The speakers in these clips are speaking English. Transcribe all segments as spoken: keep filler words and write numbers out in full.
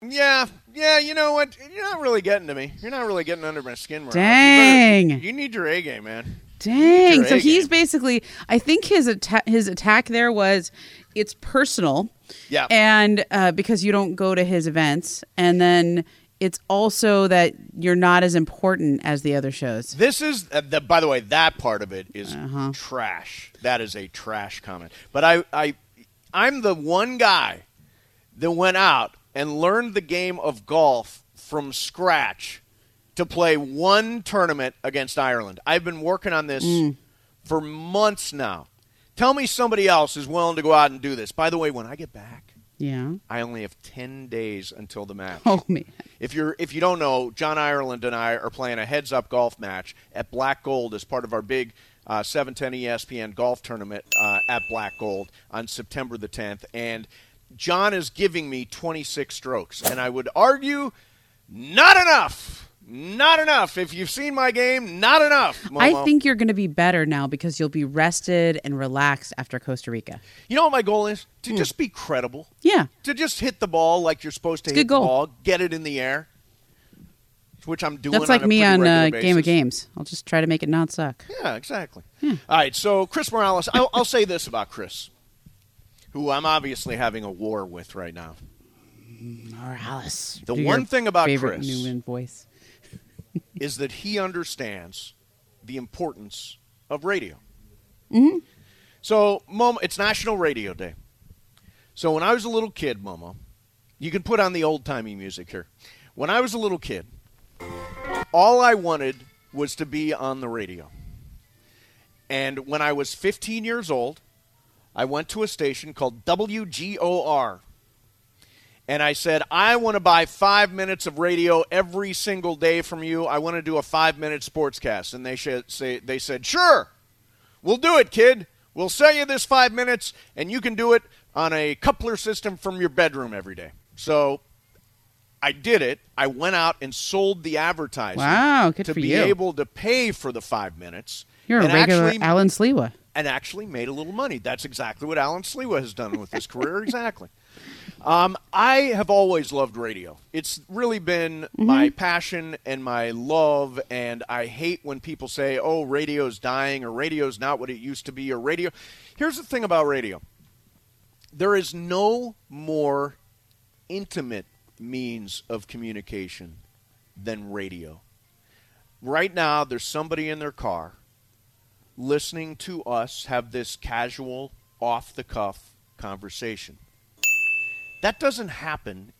Yeah, yeah, you know what? You're not really getting to me. You're not really getting under my skin, Morales. Dang. You, better, you need your A game, man. Dang. So he's A-game. basically, I think his atta- his attack there was, it's personal. Yeah. And uh, because you don't go to his events. And then it's also that you're not as important as the other shows. This is, uh, the, by the way, that part of it is Uh-huh. trash. That is a trash comment. But I, I, I'm the one guy that went out and learned the game of golf from scratch to play one tournament against Ireland. I've been working on this Mm. for months now. Tell me somebody else is willing to go out and do this. By the way, when I get back, Yeah. I only have ten days until the match. Oh, man. If you're if you don't know, John Ireland and I are playing a heads-up golf match at Black Gold as part of our big uh, seven ten E S P N golf tournament uh, at Black Gold on September the tenth. And John is giving me twenty-six strokes. And I would argue, not enough. Not enough. If you've seen my game, not enough, Momo. I think you're going to be better now because you'll be rested and relaxed after Costa Rica. You know what my goal is? To just be credible. Yeah. To just hit the ball like you're supposed to It's a hit good the goal. ball, get it in the air, which I'm doing That's like on a me pretty on regular uh, basis. Game of Games. I'll just try to make it not suck. Yeah, exactly. All right, so Chris Morales, I'll, I'll say this about Chris, who I'm obviously having a war with right now. Morales. The Do one your thing about favorite Chris Newman voice. is that he understands the importance of radio. Mm-hmm. So, Momo, it's National Radio Day. So when I was a little kid, Momo, you can put on the old-timey music here. When I was a little kid, all I wanted was to be on the radio. And when I was fifteen years old, I went to a station called W G O R. And I said, I want to buy five minutes of radio every single day from you. I want to do a five-minute sportscast. And they, sh- say, they said, sure, we'll do it, kid. We'll sell you this five minutes, and you can do it on a coupler system from your bedroom every day. So I did it. I went out and sold the advertising Wow, good to for be you. able to pay for the five minutes. You're a and regular actually, Alan Slewa. and actually made a little money. That's exactly what Alan Slewa has done with his career. Exactly. Um, I have always loved radio. It's really been Mm-hmm. my passion and my love, and I hate when people say, oh, radio's dying, or radio's not what it used to be, or radio. Here's the thing about radio. There is no more intimate means of communication than radio. Right now, there's somebody in their car listening to us have this casual, off-the-cuff conversation. That doesn't happen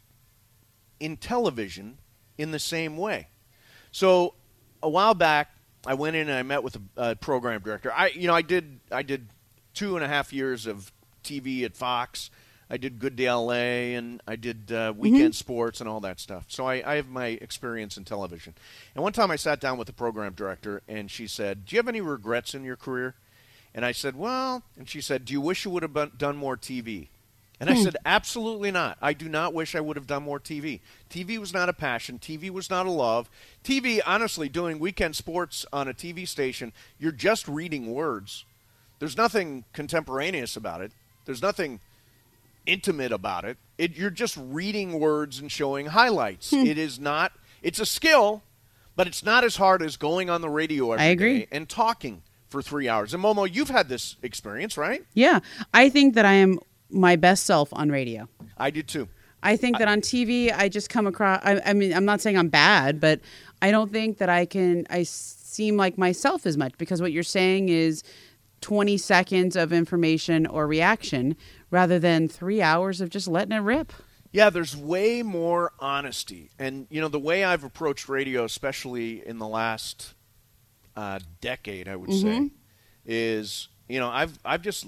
in television in the same way. So a while back, I went in and I met with a, a program director. I, you know, I did I did two and a half years of T V at Fox. I did Good Day L A, and I did uh, weekend sports and all that stuff. So I, I have my experience in television. And one time I sat down with the program director, and she said, do you have any regrets in your career? And I said, well, and she said, do you wish you would have been, done more T V? And I said, absolutely not. I do not wish I would have done more T V. T V was not a passion. T V was not a love. T V, honestly, doing weekend sports on a T V station, you're just reading words. There's nothing contemporaneous about it. There's nothing intimate about it. It you're just reading words and showing highlights. It is not, it's a skill, but it's not as hard as going on the radio every I agree. day and talking for three hours. And Momo, you've had this experience, right? Yeah. I think that I am my best self on radio. I did too. I think that on T V, I just come across, I, I mean, I'm not saying I'm bad, but I don't think that I can, I seem like myself as much, because what you're saying is twenty seconds of information or reaction rather than three hours of just letting it rip. Yeah, there's way more honesty. And, you know, the way I've approached radio, especially in the last uh, decade, I would say, is, you know, I've I've just,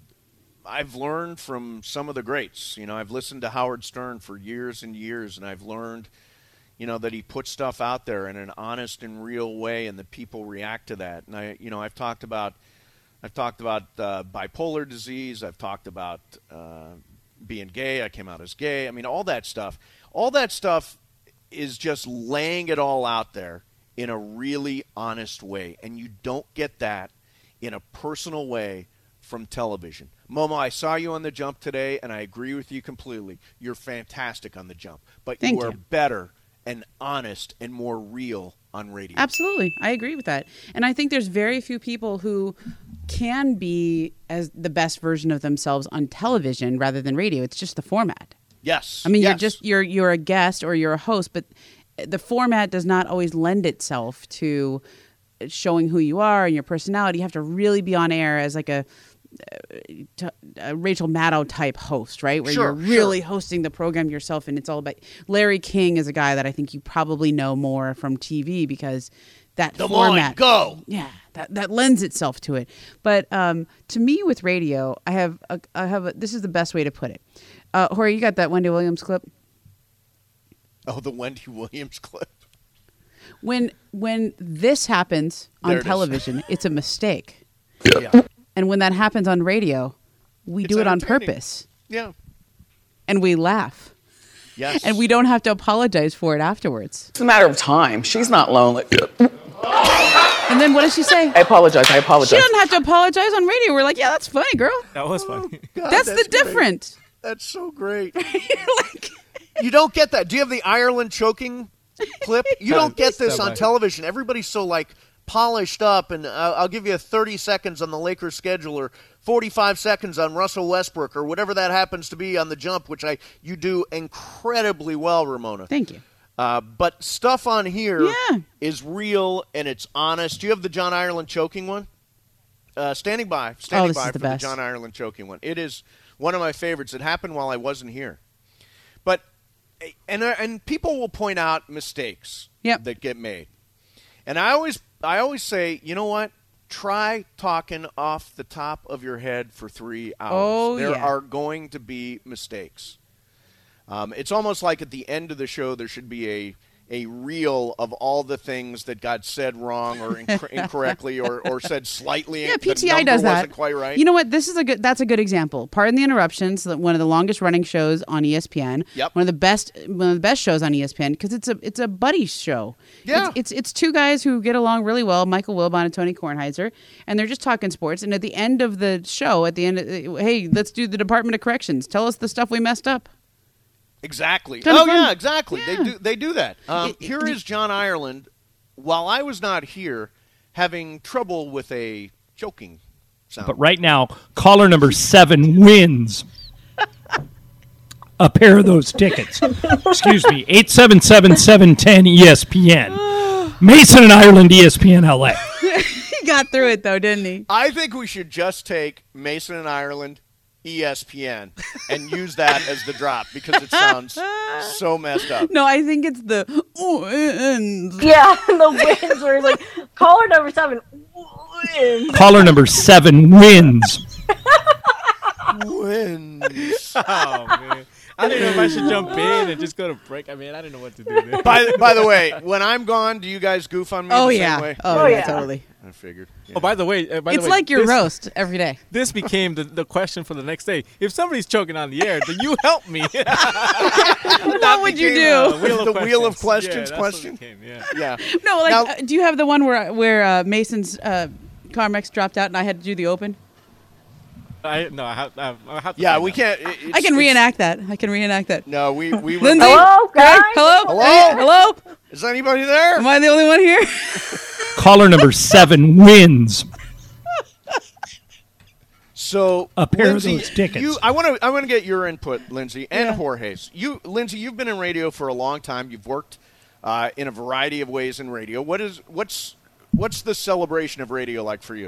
I've learned from some of the greats. You know, I've listened to Howard Stern for years and years, and I've learned, you know, that he puts stuff out there in an honest and real way, and that people react to that. And I, you know, I've talked about, I've talked about uh, bipolar disease. I've talked about uh, being gay. I came out as gay. I mean, all that stuff. All that stuff is just laying it all out there in a really honest way, and you don't get that in a personal way from television. Momo, I saw you on the jump today, and I agree with you completely. You're fantastic on the jump, but Thank you are you. better and honest and more real on radio. Absolutely. I agree with that. And I think there's very few people who can be as the best version of themselves on television rather than radio. It's just the format. Yes. I mean, yes. you're just you're you're a guest or you're a host, but the format does not always lend itself to showing who you are and your personality. You have to really be on air as like a, a Rachel Maddow type host, right? Where Sure, you're really sure. hosting the program yourself, and it's all about. Larry King is a guy that I think you probably know more from T V because that Des Moines, format, go. yeah, that that lends itself to it. But um, to me, with radio, I have a, I have a, this is the best way to put it. Uh, Jorge, you got that Wendy Williams clip? Oh, the Wendy Williams clip. When when this happens There on it is. television, it's a mistake. Yeah. And when that happens on radio, we It's do it on entertaining. purpose. Yeah. And we laugh. Yes. And we don't have to apologize for it afterwards. It's a matter of time. She's not lonely. And then what does she say? I apologize. I She apologize. doesn't have to apologize on radio. We're like, yeah, that's funny, girl. That was funny. God, that's, the great. different. That's so great. Like, You don't get that. Do you have the Ireland choking clip? You don't get this Step on by. television. Everybody's so like polished up, and uh, I'll give you thirty seconds on the Lakers schedule, or forty-five seconds on Russell Westbrook, or whatever that happens to be on the jump, which I you do incredibly well, Ramona. thank you. Uh, but stuff on here is Yeah. real and it's honest. Do you have the John Ireland choking one? Uh, standing by, standing Oh, this by is for the best. the John Ireland choking one. It is one of my favorites. It happened while I wasn't here. But and and people will point out mistakes Yep. that get made, and I always I always say, you know what? Try talking off the top of your head for three hours. Oh, there yeah. are going to be mistakes. Um, it's almost like at the end of the show there should be a a reel of all the things that got said wrong or inc- incorrectly or, or said slightly. Yeah, the P T I number does that. Wasn't quite right. You know what? This is a good. That's a good example. Pardon the interruptions. One of the longest running shows on E S P N. Yep. One of the best. One of the best shows on E S P N because it's a it's a buddy show. Yeah. It's, it's it's two guys who get along really well, Michael Wilbon and Tony Kornheiser, and they're just talking sports. And at the end of the show, at the end, of, hey, let's do the Department of Corrections. Tell us the stuff we messed up. Exactly. Kind of Oh fun. yeah, exactly. Yeah. They do. They do that. Um, It- it- here is John Ireland, while I was not here, having trouble with a choking sound. But right now, caller number seven wins a pair of those tickets. Excuse me, eight seven seven, seven one zero E S P N. Mason and Ireland, E S P N L A. He got through it though, didn't he? I think we should just take Mason and Ireland, E S P N, and use that as the drop because it sounds so messed up. No, I think it's the wins. Yeah, the wins where it's like caller number seven wins. Caller number seven wins. Wins. Oh, man. I didn't know if I should jump in and just go to break. I mean, I didn't know what to do there. By by the way, when I'm gone, do you guys goof on me? Oh the yeah. Same way? Oh, Oh, yeah, yeah. totally. I figured. Yeah. Oh, by the way, uh, by It's the way, like your this, roast every day. This became the, the question for the next day. If somebody's choking on the air, then you help me. What would you do? Uh, wheel of The wheel of questions. questions Yeah, that's what question? it became, yeah. yeah. No, like, Now- uh, do you have the one where where uh, Mason's uh, Carmex dropped out and I had to do the open? I, no, I have, I have, I have to Yeah, find we out. can't. it- it's- I can it's- reenact that. I can reenact that. No, we we. were- Lindsay? Hello, guys. Greg? Hello? Hello? Hey, hello? Is anybody there? Am I the only one here? Caller number seven wins So a pair Lindsay, of those tickets. You, I want to I want to get your input, Lindsay, and Yeah. Jorge's. You, Lindsay, you've been in radio for a long time. You've worked uh, in a variety of ways in radio. What is what's what's the celebration of radio like for you?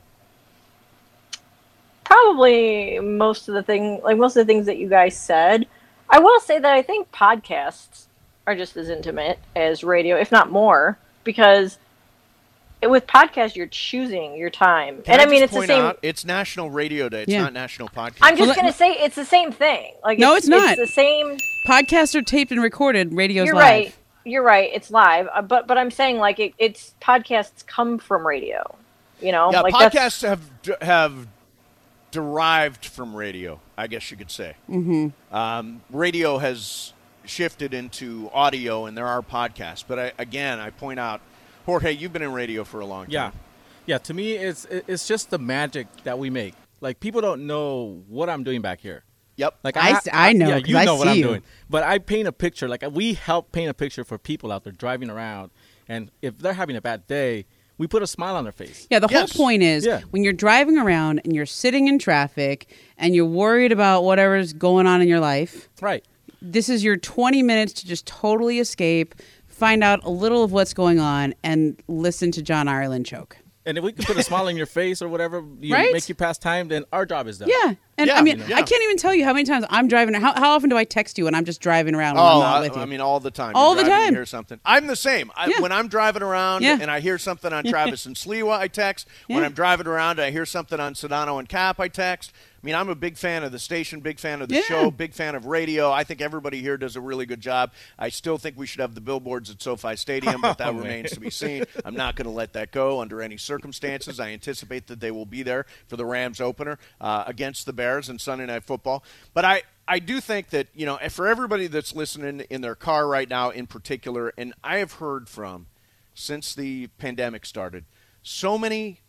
Probably most of the thing, like most of the things that you guys said. I will say that I think podcasts are just as intimate as radio, if not more, because it, with podcasts you're choosing your time, Can and I, mean just it's the point same. out, it's National Radio Day. It's Yeah. not National Podcast. I'm just Well, gonna say it's the same thing. Like No, it's, it's not. It's the same. Podcasts are taped and recorded. Radio's You're live. right. You're right. It's live, uh, but but I'm saying like it, it's podcasts come from radio. You know, yeah, like podcasts have have derived from radio, I guess you could say. Mm-hmm. Um, radio has shifted into audio, and there are podcasts. But I, again, I point out, Jorge, you've been in radio for a long time. Yeah, yeah. To me, it's it's just the magic that we make. Like people don't know what I'm doing back here. Yep. Like I ha- s- I know, yeah, 'cause you I know what see I'm you. doing. But I paint a picture. Like we help paint a picture for people out there driving around, and if they're having a bad day, we put a smile on their face. Yeah, the Yes. whole point is Yeah. when you're driving around and you're sitting in traffic and you're worried about whatever's going on in your life, Right. this is your twenty minutes to just totally escape, find out a little of what's going on, and listen to John Ireland choke. And if we can put a smile on your face or whatever, you Right? make you pass time, then our job is done. Yeah. And Yeah, I mean, yeah. I can't even tell you how many times I'm driving. How, how often do I text you when I'm just driving around when Oh, I'm not I, with you? I mean, all the time. All You're the driving, time. You hear something. I'm the same. I, Yeah. When I'm driving around Yeah. and I hear something on Travis and Sliwa, I text. When Yeah. I'm driving around and I hear something on Sedano and Cap, I text. I mean, I'm a big fan of the station, big fan of the Yeah. show, big fan of radio. I think everybody here does a really good job. I still think we should have the billboards at SoFi Stadium, but that Oh, man. remains to be seen. I'm not going to let that go under any circumstances. I anticipate that they will be there for the Rams opener uh, against the Bears in Sunday Night Football. But I, I do think that, you know, for everybody that's listening in their car right now in particular, and I have heard from, since the pandemic started, so many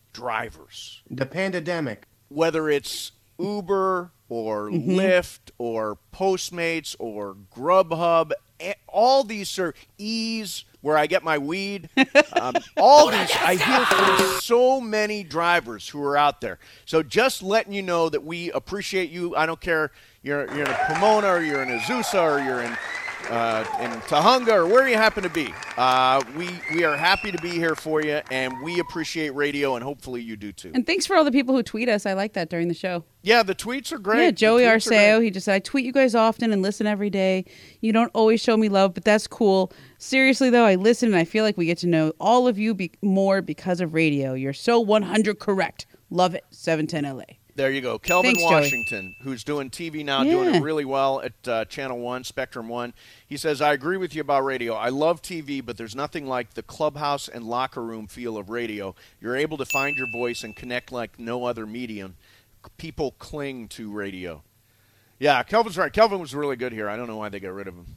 drivers, The pandemic. whether it's Uber or Lyft or Postmates or Grubhub, a- all these ser- Ease, where I get my weed, um, all these, I hear from so many drivers who are out there. So just letting you know that we appreciate you. I don't care, you're, you're in a Pomona or you're in Azusa or you're in uh, in Tahunga or where you happen to be. Uh, we, we are happy to be here for you, and we appreciate radio, and hopefully you do too. and thanks for all the people who tweet us. I like that during the show. Yeah, the tweets are great. Yeah, The Joey tweets are Arceo, great. he just said, I tweet you guys often and listen every day. You don't always show me love, but that's cool. Seriously, though, I listen and I feel like we get to know all of you be- more because of radio. You're so one hundred correct. Love it. seven ten L A. There you go. Kelvin Thanks, Joey. Washington, who's doing T V now, doing Yeah. it really well at uh, Channel one, Spectrum one. He says, I agree with you about radio. I love T V, but there's nothing like the clubhouse and locker room feel of radio. You're able to find your voice and connect like no other medium. People cling to radio. Yeah, Kelvin's right. Kelvin was really good here. I don't know why they got rid of him.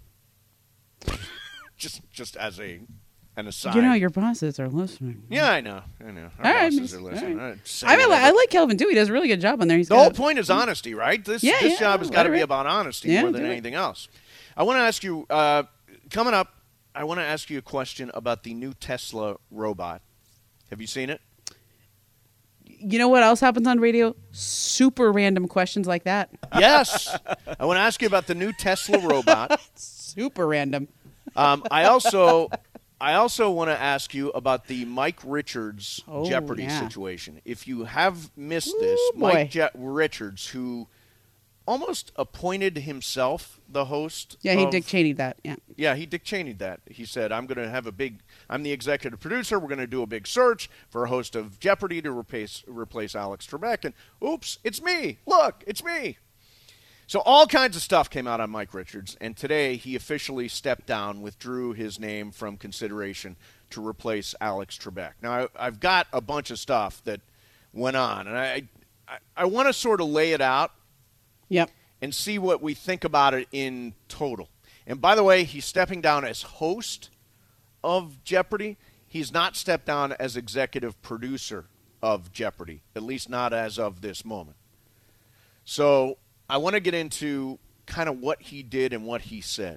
just just as a an aside. You know, your bosses are listening. yeah, I know. I know. Our All right, bosses miss- are all listening. right. I'd say I, mean, whatever. I like Kelvin, too. He does a really good job on there. He's The got whole a- point is honesty, right? This Yeah, this yeah, job has let got to her be rip. about honesty Yeah, more than do it. anything else. I want to ask you, uh, coming up, I want to ask you a question about the new Tesla robot. Have you seen it? You know what else happens on radio? Super random questions like that. Yes. I want to ask you about the new Tesla robot. Super random. Um, I also, I also want to ask you about the Mike Richards Oh, Jeopardy yeah. situation. If you have missed this, Ooh, boy. Mike Je- Richards, who almost appointed himself the host. Yeah, he of- Dick Cheney'd that. Yeah. Yeah, he Dick Cheney'd that. He said, I'm going to have a big, I'm the executive producer. We're going to do a big search for a host of Jeopardy to replace, replace Alex Trebek. And oops, it's me. Look, it's me. So all kinds of stuff came out on Mike Richards. And today he officially stepped down, withdrew his name from consideration to replace Alex Trebek. Now, I, I've got a bunch of stuff that went on. And I, I, I want to sort of lay it out Yep. and see what we think about it in total. And by the way, he's stepping down as host of Jeopardy. He's not stepped down as executive producer of Jeopardy, at least not as of this moment. So I want to get into kind of what he did and what he said.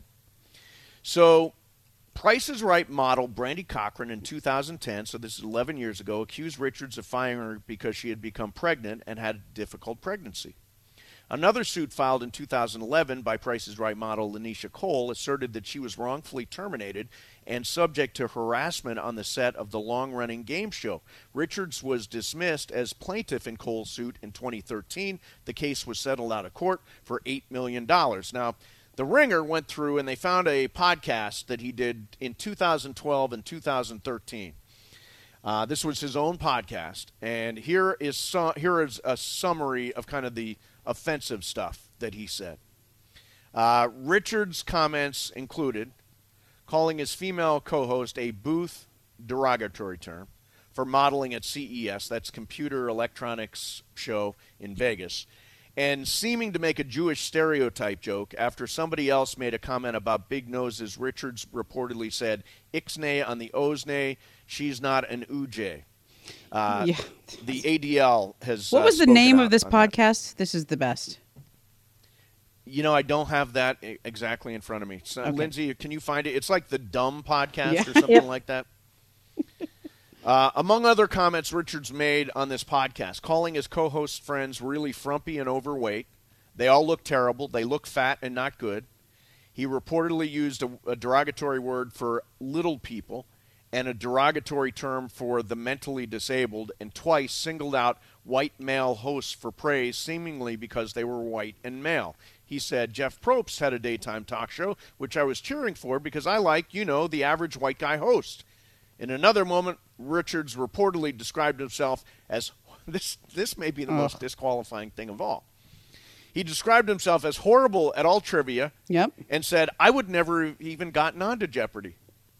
So Price is Right model Brandy Cochran in two thousand ten, so this is eleven years ago, accused Richards of firing her because she had become pregnant and had a difficult pregnancy. Another suit filed in two thousand eleven by Price is Right model Lanisha Cole asserted that she was wrongfully terminated and subject to harassment on the set of the long-running game show. Richards was dismissed as plaintiff in Cole's suit in twenty thirteen. The case was settled out of court for eight million dollars. Now, The Ringer went through and they found a podcast that he did in two thousand twelve and two thousand thirteen. Uh, this was his own podcast, and here is su- here is a summary of kind of the offensive stuff that he said. Uh, Richard's comments included calling his female co-host a booth, derogatory term, for modeling at C E S, that's Computer Electronics Show in Vegas, and seeming to make a Jewish stereotype joke after somebody else made a comment about big noses. Richards reportedly said, Ixnay on the Ozne, she's not an Uj. Uh, Yeah. The A D L has. What uh, was the spoken name out of this on that. podcast? This is the best. You know, I don't have that e- exactly in front of me. So, Okay. Lindsay, can you find it? It's like the Dumb Podcast Yeah. or something Yep. like that. Uh, among other comments Richards made on this podcast, calling his co-host friends really frumpy and overweight. They all look terrible. They look fat and not good. He reportedly used a, a derogatory word for little people and a derogatory term for the mentally disabled, and twice singled out white male hosts for praise, seemingly because they were white and male. He said, Jeff Probst had a daytime talk show, which I was cheering for because I like, you know, the average white guy host. In another moment, Richards reportedly described himself as, this, this may be the most disqualifying thing of all. He described himself as horrible at all trivia Yep. and said, I would never have even gotten onto Jeopardy.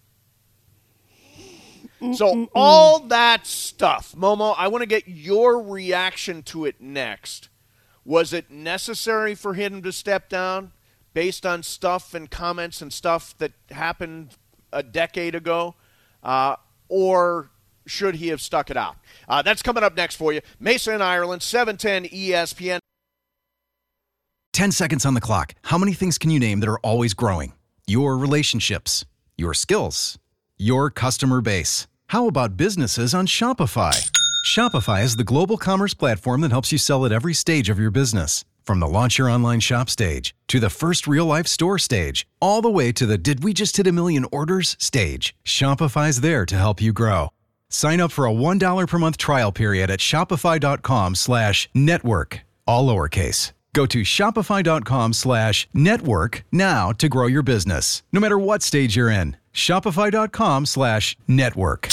So all that stuff, Momo, I want to get your reaction to it next. Was it necessary for him to step down based on stuff and comments and stuff that happened a decade ago? Uh, or should he have stuck it out? Uh, that's coming up next for you. Mesa in Ireland, seven ten E S P N. ten seconds on the clock. How many things can you name that are always growing? Your relationships, your skills, your customer base. How about businesses on Shopify? Shopify is the global commerce platform that helps you sell at every stage of your business. From the launch your online shop stage to the first real-life store stage, all the way to the did we just hit a million orders stage. Shopify's there to help you grow. Sign up for a one dollar per month trial period at shopify.com slash network, all lowercase. Go to shopify.com slash network now to grow your business, no matter what stage you're in. Shopify.com slash network.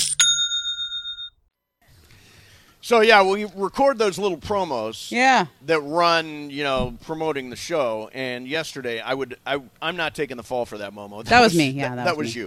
So, yeah, we record those little promos Yeah. that run, you know, promoting the show. And yesterday, I would, I, I'm not taking the fall for that, Momo. That, That was me. Yeah, that, that that was was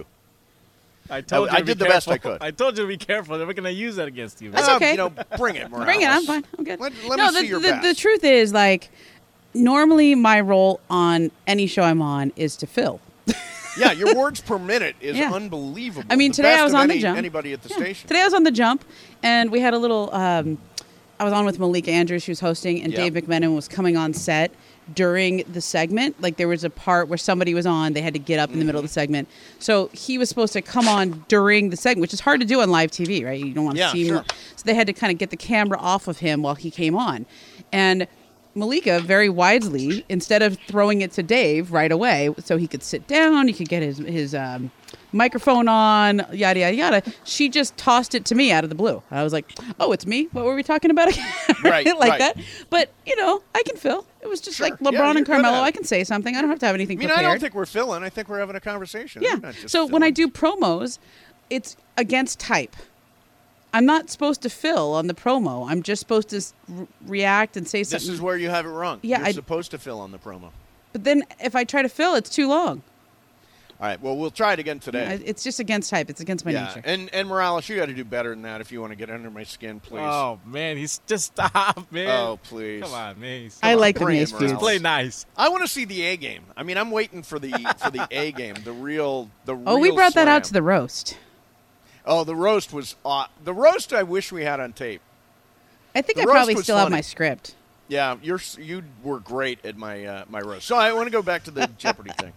me. you. I told I- you I to be did the best I careful. could. I told you to be careful. They're going to use that against you. That's Uh, okay. You know, bring it, Morales. Bring it. I'm fine. I'm good. Let, let no, me the, see your the, best. the truth is, like, normally my role on any show I'm on is to fill. Yeah, your words per minute is Yeah. unbelievable. I mean, The today best I was of on any, the jump. Anybody at the Yeah. station. Today I was on the jump, and we had a little. Um, I was on with Malika Andrews, she was hosting, and Yeah. Dave McMenamin was coming on set during the segment. Like, there was a part where somebody was on, they had to get up in the middle of the segment. So he was supposed to come on during the segment, which is hard to do on live T V, right? You don't want to Yeah, see him. sure. So they had to kind of get the camera off of him while he came on. And Malika, very wisely, instead of throwing it to Dave right away so he could sit down, he could get his, his um, microphone on, yada, yada, yada, she just tossed it to me out of the blue. I was like, oh, it's me? What were we talking about again? Right, like right. that. But, you know, I can fill. It was just Sure. like Yeah, LeBron you're and good at Carmelo. it. I can say something. I don't have to have anything I mean, prepared. I don't think we're filling. I think we're having a conversation. Yeah. We're not just So when I filling. do promos, it's against type. I'm not supposed to fill on the promo. I'm just supposed to s- re- react and say something. This is where you have it wrong. Yeah, You're I- supposed to fill on the promo. But then if I try to fill, it's too long. All right, well, we'll try it again today. I- It's just against type. It's against my yeah, nature. and and Morales, you got to do better than that if you want to get under my skin, please. Oh, man. He's just stop, man. Oh, please. Come on, man. He's- I on, like the bring it, Mace Morales. feuds. Play nice. I want to see the A game. I mean, I'm waiting for the for the A game, the real the Oh, we real brought that out slam. to the roast. Oh, the roast was uh, the roast. I wish we had on tape. I think The I roast probably was still have funny. my script. Yeah, you're you were great at my uh, my roast. So I want to go back to the Jeopardy thing.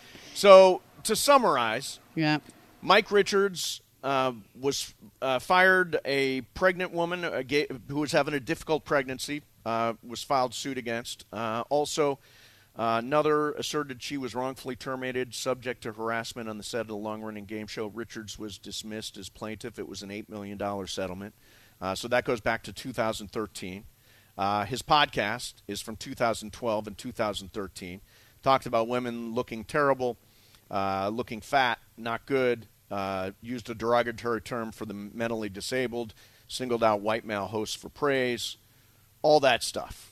So to summarize, Yeah. Mike Richards uh, was uh, fired. A pregnant woman a ga- who was having a difficult pregnancy uh, was filed suit against. Uh, also, uh, another asserted she was wrongfully terminated, subject to harassment on the set of the long-running game show. Richards was dismissed as plaintiff. It was an eight million dollars settlement. Uh, so that goes back to two thousand thirteen. Uh, his podcast is from two thousand twelve and two thousand thirteen. Talked about women looking terrible, uh, looking fat, not good, uh, used a derogatory term for the mentally disabled, singled out white male hosts for praise, all that stuff.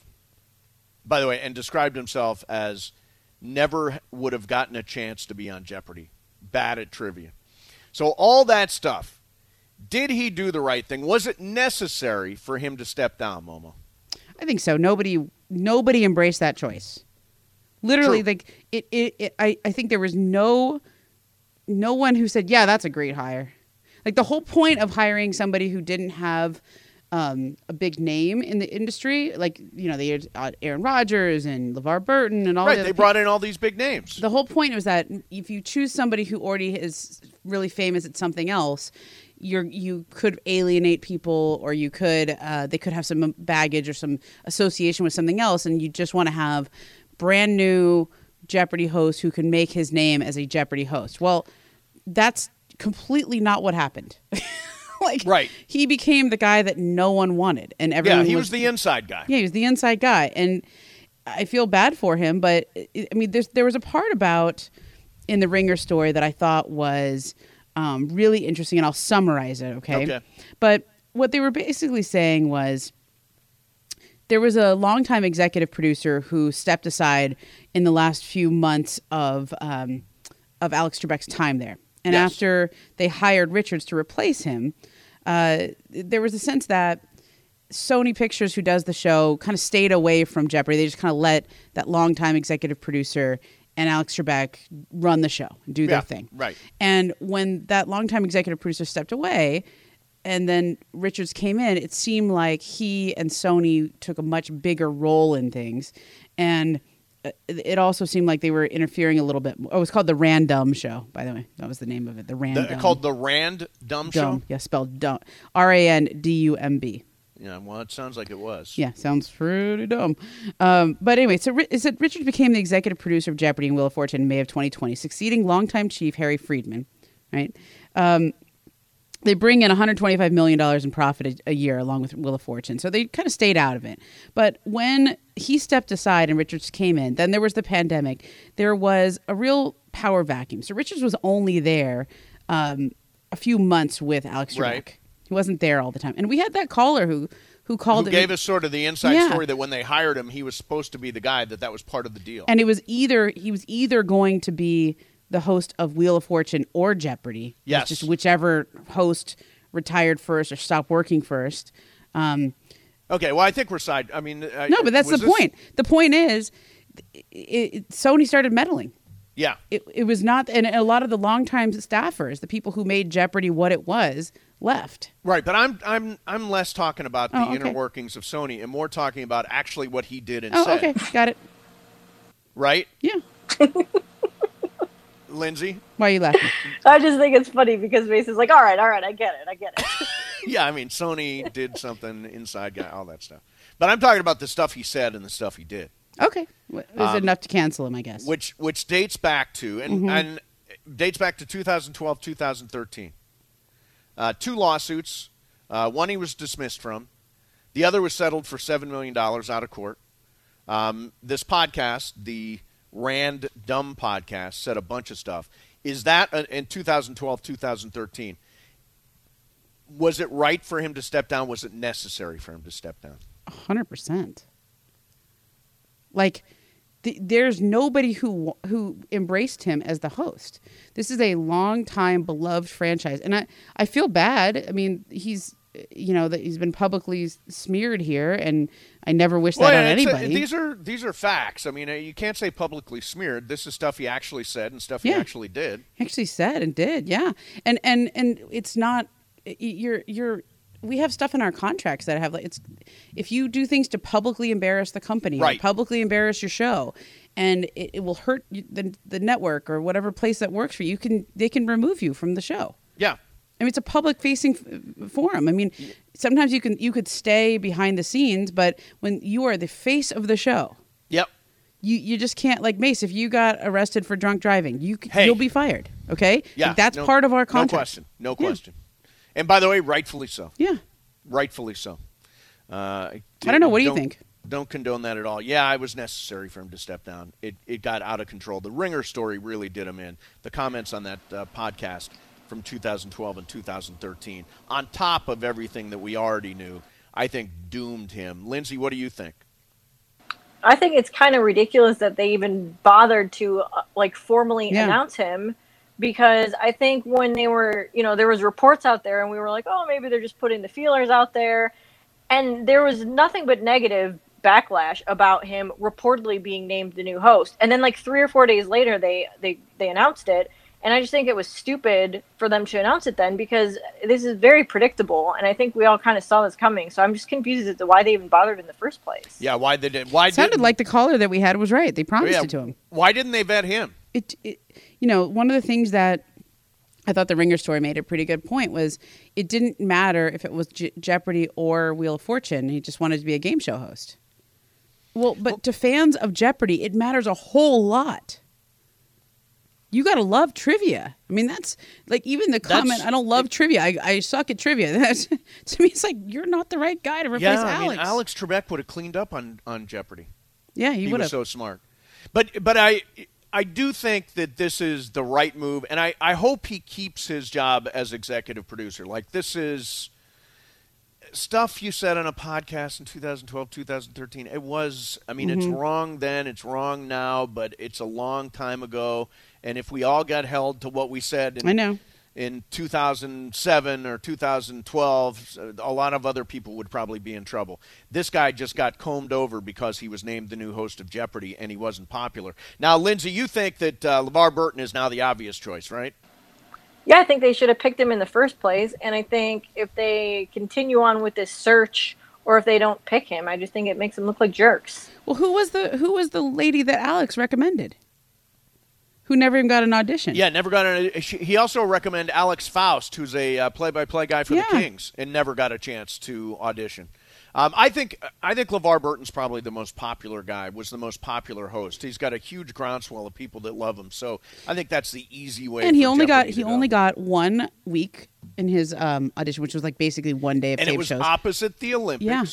By the way, and described himself as never would have gotten a chance to be on Jeopardy, bad at trivia. So all that stuff, did he do the right thing? Was it necessary for him to step down, Momo? I think so. Nobody nobody embraced that choice. Literally, True. like it, it, it I, I think there was no no one who said, yeah, that's a great hire. Like the whole point of hiring somebody who didn't have um, a big name in the industry, like, you know, they had uh, Aaron Rodgers and LeVar Burton and all Right, the they other brought in all these big names. The whole point was that if you choose somebody who already is really famous at something else, you're you could alienate people, or you could uh, they could have some baggage or some association with something else, and you just want to have brand new Jeopardy host who can make his name as a Jeopardy host. Well, that's completely not what happened. Like, right. He became the guy that no one wanted, and everyone. Yeah, he was, was the inside guy. Yeah, he was the inside guy, and I feel bad for him. But I mean, there's there was a part about in the Ringer story that I thought was um, really interesting, and I'll summarize it. Okay. Okay. But what they were basically saying was there was a longtime executive producer who stepped aside in the last few months of um, of Alex Trebek's time there. And Yes. after they hired Richards to replace him, uh, there was a sense that Sony Pictures, who does the show, kind of stayed away from Jeopardy. They just kind of let that longtime executive producer and Alex Trebek run the show and do Yeah, their thing. right. And when that longtime executive producer stepped away, and then Richards came in, it seemed like he and Sony took a much bigger role in things. And it also seemed like they were interfering a little bit. Oh, it was called the Random Show, by the way. That was the name of it. The Random. The, called the Rand Dumb Show? Dumb. Yeah, spelled dumb. R A N D U M B. Yeah, well, it sounds like it was. Yeah, sounds pretty dumb. Um, but anyway, so it said Richards became the executive producer of Jeopardy and Wheel of Fortune in May of twenty twenty, succeeding longtime chief Harry Friedman. Right. Um, They bring in one hundred twenty-five million dollars in profit a, a year along with Wheel of Fortune. So they kind of stayed out of it. But when he stepped aside and Richards came in, then there was the pandemic. There was a real power vacuum. So Richards was only there um, a few months with Alex Trebek. Right. He wasn't there all the time. And we had that caller who, who called Who it. gave us sort of the inside Yeah. story that when they hired him, he was supposed to be the guy, that that was part of the deal. And it was either he was either going to be the host of Wheel of Fortune or Jeopardy. Yes. Just whichever host retired first or stopped working first. Um, okay, well, I think we're side. I mean, uh, no, but that's the was this- point. The point is, it, it, Sony started meddling. Yeah. It, it was not, and a lot of the longtime staffers, the people who made Jeopardy what it was, left. Right, but I'm I'm I'm less talking about the Oh, okay. inner workings of Sony and more talking about actually what he did and Oh, said. okay, got it. Right, Yeah. Lindsay? Why are you laughing? I just think it's funny because Mason's like, all right, all right, I get it, I get it. Yeah, I mean, Sony did something, inside guy, all that stuff. But I'm talking about the stuff he said and the stuff he did, Okay, it was enough to cancel him, I guess. which which dates back to and Mm-hmm. and dates back to two thousand twelve, two thousand thirteen. Uh, two lawsuits. Uh, one he was dismissed from. The other was settled for seven million dollars out of court. Um, this podcast, the Rand Dumb podcast, said a bunch of stuff. Is that uh, in two thousand twelve, two thousand thirteen? Was it right for him to step down? Was it necessary for him to step down? one hundred percent. Like, th- there's nobody who who embraced him as the host. This is a long time beloved franchise, and I, I feel bad. I mean, he's you know that he's been publicly smeared here, and I never wish that Well, on it's a- anybody. these are these are facts. I mean, uh, you can't say publicly smeared. This is stuff he actually said and stuff Yeah. he actually did. Actually said and did, yeah. And and and it's not y- you're you're we have stuff in our contracts that have like it's if you do things to publicly embarrass the company Right. or publicly embarrass your show and it, it will hurt you- the the network or whatever place that works for you, you can they can remove you from the show. Yeah. I mean, it's a public facing f- forum. I mean, sometimes you can you could stay behind the scenes, but when you are the face of the show, Yep. you, you just can't, like Mace, if you got arrested for drunk driving, you c- Hey. you'll be fired. Okay? Yeah. Like, that's no- part of our No contract. question. No Yeah. question. And by the way, rightfully so. Yeah. Rightfully so. Uh, I don't know. What do you think? Don't condone that at all. Yeah, it was necessary for him to step down. It it got out of control. The Ringer story really did him in. The comments on that uh, podcast from two thousand twelve and two thousand thirteen, on top of everything that we already knew, I think doomed him. Lindsay, what do you think? I think it's kind of ridiculous that they even bothered to uh, like formally Yeah. announce him, because I think when they were, you know, there was reports out there and we were like, oh, maybe they're just putting the feelers out there. And there was nothing but negative backlash about him reportedly being named the new host. And then like three or four days later, they, they, they announced it. And I just think it was stupid for them to announce it then, because this is very predictable, and I think we all kind of saw this coming. So I'm just confused as to why they even bothered in the first place. Yeah, why they did? Why It sounded didn't- like the caller that we had was right. They promised yeah, it to him. Why didn't they vet him? It, it, you know, one of the things that I thought the Ringer story made a pretty good point was it didn't matter if it was Je- Jeopardy or Wheel of Fortune. He just wanted to be a game show host. Well, but well, to fans of Jeopardy, it matters a whole lot. You got to love trivia. I mean, that's like even the comment, I don't love it, trivia. I, I suck at trivia. That's, to me, it's like, you're not the right guy to replace yeah, Alex. I mean, Alex Trebek would have cleaned up on, on Jeopardy. Yeah, he, he would have. He was so smart. But but I I do think that this is the right move, and I, I hope he keeps his job as executive producer. Like, this is stuff you said on a podcast in two thousand twelve, two thousand thirteen. It was, I mean, mm-hmm. it's wrong then, it's wrong now, but it's a long time ago. And if we all got held to what we said in, I know. in two thousand seven or two thousand twelve, a lot of other people would probably be in trouble. This guy just got combed over because he was named the new host of Jeopardy, and he wasn't popular. Now, Lindsay, you think that uh, LeVar Burton is now the obvious choice, right? Yeah, I think they should have picked him in the first place. And I think if they continue on with this search, or if they don't pick him, I just think it makes them look like jerks. Well, who was the who was the lady that Alex recommended? Who never even got an audition. Yeah, never got an. He also recommended Alex Faust, who's a uh, play-by-play guy for yeah. the Kings, and never got a chance to audition. Um, I think I think LeVar Burton's probably the most popular guy. Was the most popular host. He's got a huge groundswell of people that love him. So I think that's the easy way. And he for only Jeopardy got he to only go. got one week in his um, audition, which was like basically one day of and tape it was shows. opposite the Olympics. Yeah.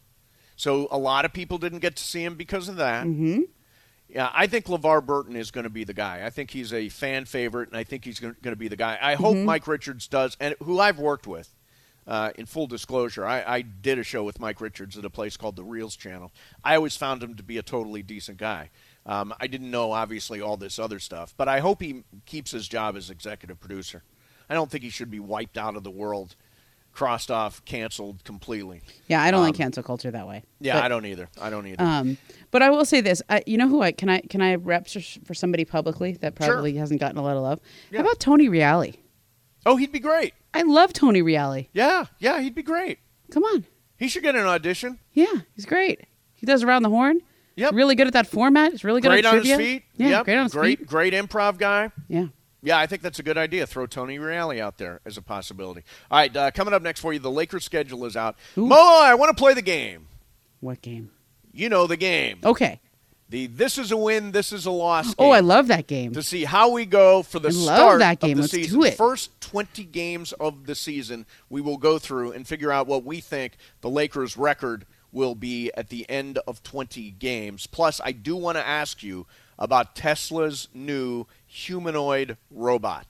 So a lot of people didn't get to see him because of that. Mm-hmm. Yeah, I think LeVar Burton is going to be the guy. I think he's a fan favorite, and I think he's going to be the guy. I hope Mm-hmm. Mike Richards does, and who I've worked with. Uh, in full disclosure, I, I did a show with Mike Richards at a place called the Reels Channel. I always found him to be a totally decent guy. Um, I didn't know, obviously, all this other stuff, but I hope he keeps his job as executive producer. I don't think he should be wiped out of the world, crossed off, canceled completely. Yeah, I don't um, like cancel culture that way. Yeah, but, I don't either. I don't either. Um, but I will say this: I, you know who I can I can I rep for somebody publicly that probably Sure. hasn't gotten a lot of love? Yeah. How about Tony Reale? Oh, he'd be great. I love Tony Reale. Yeah, yeah, he'd be great. Come on. He should get an audition. Yeah, he's great. He does Around the Horn. Yep. He's really good at that format. He's really good Great at on trivia. his feet. Yeah, yep. great on his great, feet. Great improv guy. Yeah. Yeah, I think that's a good idea. Throw Tony Reale out there as a possibility. All right, uh, coming up next for you, the Lakers schedule is out. Ooh. Mo, I want to play the game. What game? You know the game. Okay. The this is a win, this is a loss game. Oh, I love that game. To see how we go for the I love start that game. of the Let's do season. it. First twenty games of the season, we will go through and figure out what we think the Lakers' record will be at the end of twenty games. Plus, I do want to ask you about Tesla's new humanoid robot.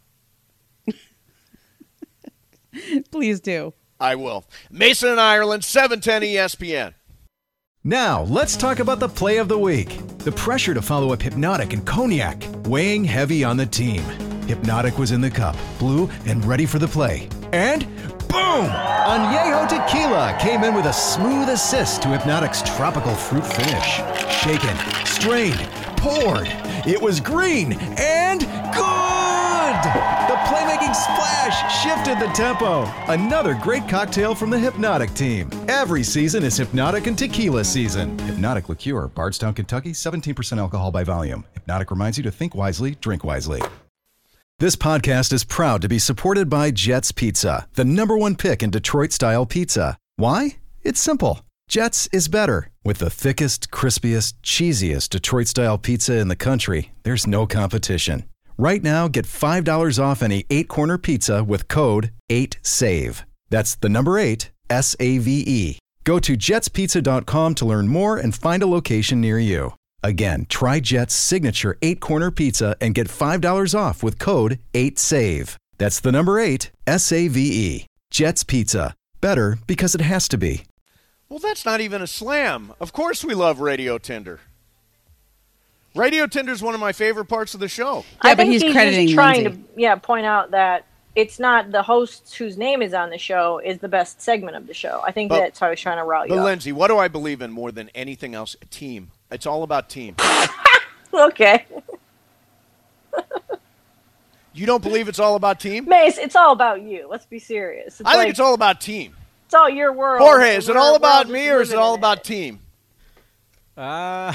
Please do. I will. Mason and Ireland, seven ten E S P N. Now, let's talk about the play of the week. The pressure to follow up Hypnotic and Cognac, weighing heavy on the team. Hypnotic was in the cup, blue, and ready for the play. And boom! Añejo Tequila came in with a smooth assist to Hypnotic's tropical fruit finish. Shaken, strained, poured. It was green and good! The playmaking splash shifted the tempo. Another great cocktail from the Hypnotic team. Every season is Hypnotic and Tequila season. Hypnotic Liqueur, Bardstown, Kentucky, seventeen percent alcohol by volume. Hypnotic reminds you to think wisely, drink wisely. This podcast is proud to be supported by Jets Pizza, the number one pick in Detroit-style pizza. Why? It's simple. Jets is better. With the thickest, crispiest, cheesiest Detroit-style pizza in the country, there's no competition. Right now, get five dollars off any eight-corner pizza with code eight save. That's the number eight, S A V E. Go to jets pizza dot com to learn more and find a location near you. Again, try Jet's signature eight-corner pizza and get five dollars off with code eight save. That's the number eight, S A V E. Jet's Pizza. Better because it has to be. Well, that's not even a slam. Of course we love Radio Tinder. Radio Tinder is one of my favorite parts of the show. Yeah, I but think he's he's, crediting just trying Lindsay. to yeah point out that it's not the host whose name is on the show is the best segment of the show. I think But- that's how he's trying to route you But up. Lindsay, what do I believe in more than anything else? Team. It's all about team. Okay. You don't believe it's all about team? Mace, it's all about you. Let's be serious. It's I think like, it's all about team. it's all your world. Jorge, is it We're- all we're about just me or is it living all in about it. team? Uh,